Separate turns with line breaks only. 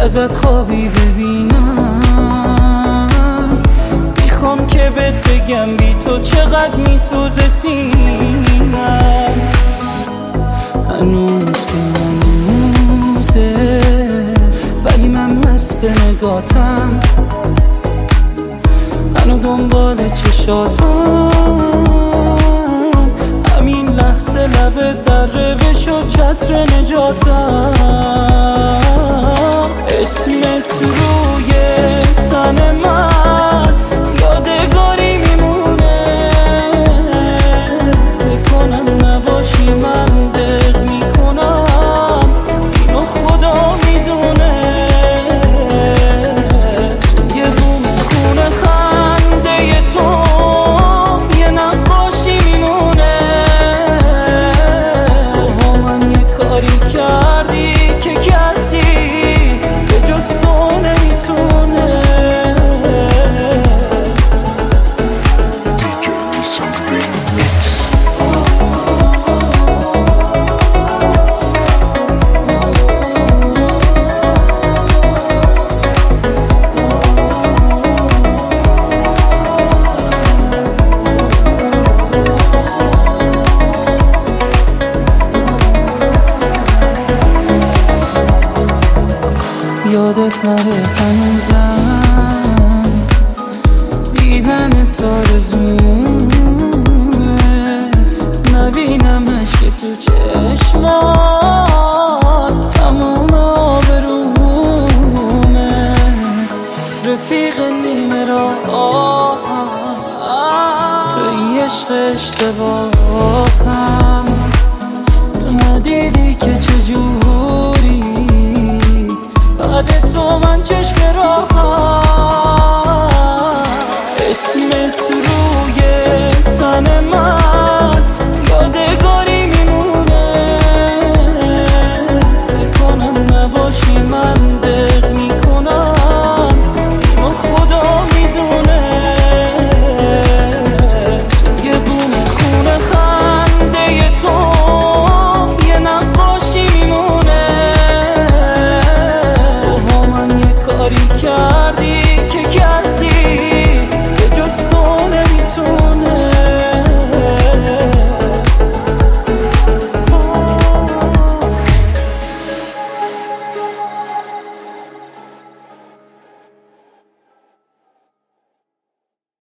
ازت خوابی ببینم. میخوام که بهت بگم بی تو چقدر میسوزه سینم. هنوز که هنوزه ولی من مست نگاتم، منو دنبال چشاتم. همین لحظه لبت دره بشد چتر نجاتم. اسمت روی تن من یادگاری میمونه. فکر کنم نباشی من دق میکنم، اینو خدا میدونه. یه بوم خونه خنده تو یه نقاشی میمونه. تو با من یه کاری کردی که کسی به جز تو نمیتونه. یادت نره هنوزم دیدن تارزومه. نبینمش که تو چشمات تموم آبرومه. رفیق نیمه راه توی عشق اشتباه